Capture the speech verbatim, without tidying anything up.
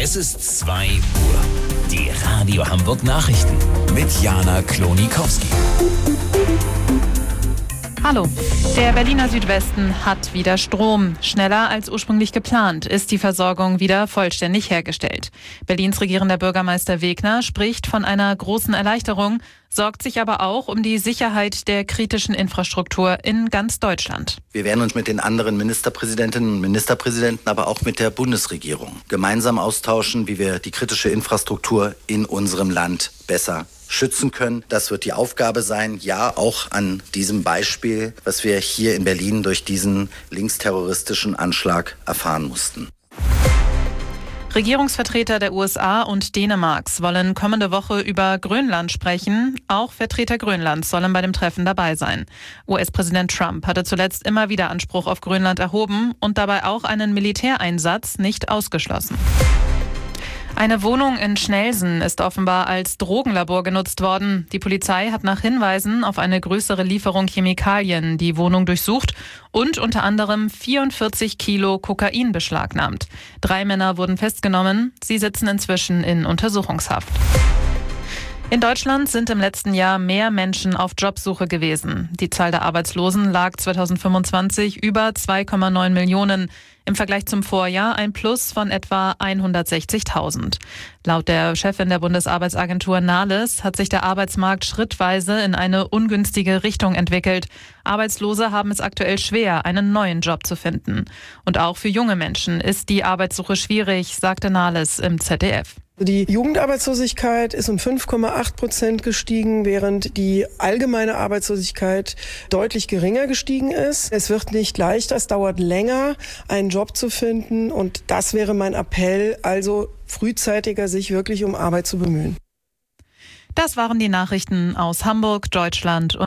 Es ist zwei Uhr. Die Radio Hamburg Nachrichten mit Jana Klonikowski. Hallo. Der Berliner Südwesten hat wieder Strom. Schneller als ursprünglich geplant ist die Versorgung wieder vollständig hergestellt. Berlins regierender Bürgermeister Wegner spricht von einer großen Erleichterung, sorgt sich aber auch um die Sicherheit der kritischen Infrastruktur in ganz Deutschland. Wir werden uns mit den anderen Ministerpräsidentinnen und Ministerpräsidenten, aber auch mit der Bundesregierung gemeinsam austauschen, wie wir die kritische Infrastruktur in unserem Land besser schützen können. Das wird die Aufgabe sein, ja, auch an diesem Beispiel, was wir hier in Berlin durch diesen linksterroristischen Anschlag erfahren mussten. Regierungsvertreter der U S A und Dänemarks wollen kommende Woche über Grönland sprechen. Auch Vertreter Grönlands sollen bei dem Treffen dabei sein. U S-Präsident Trump hatte zuletzt immer wieder Anspruch auf Grönland erhoben und dabei auch einen Militäreinsatz nicht ausgeschlossen. Eine Wohnung in Schnelsen ist offenbar als Drogenlabor genutzt worden. Die Polizei hat nach Hinweisen auf eine größere Lieferung Chemikalien die Wohnung durchsucht und unter anderem vierundvierzig Kilo Kokain beschlagnahmt. Drei Männer wurden festgenommen. Sie sitzen inzwischen in Untersuchungshaft. In Deutschland sind im letzten Jahr mehr Menschen auf Jobsuche gewesen. Die Zahl der Arbeitslosen lag zweitausendfünfundzwanzig über zwei Komma neun Millionen. Im Vergleich zum Vorjahr ein Plus von etwa hundertsechzigtausend. Laut der Chefin der Bundesarbeitsagentur Nahles hat sich der Arbeitsmarkt schrittweise in eine ungünstige Richtung entwickelt. Arbeitslose haben es aktuell schwer, einen neuen Job zu finden. Und auch für junge Menschen ist die Arbeitssuche schwierig, sagte Nahles im Z D F. Die Jugendarbeitslosigkeit ist um fünf Komma acht Prozent gestiegen, während die allgemeine Arbeitslosigkeit deutlich geringer gestiegen ist. Es wird nicht leichter, es dauert länger, einen Job zu finden. Und das wäre mein Appell, also frühzeitiger sich wirklich um Arbeit zu bemühen. Das waren die Nachrichten aus Hamburg, Deutschland und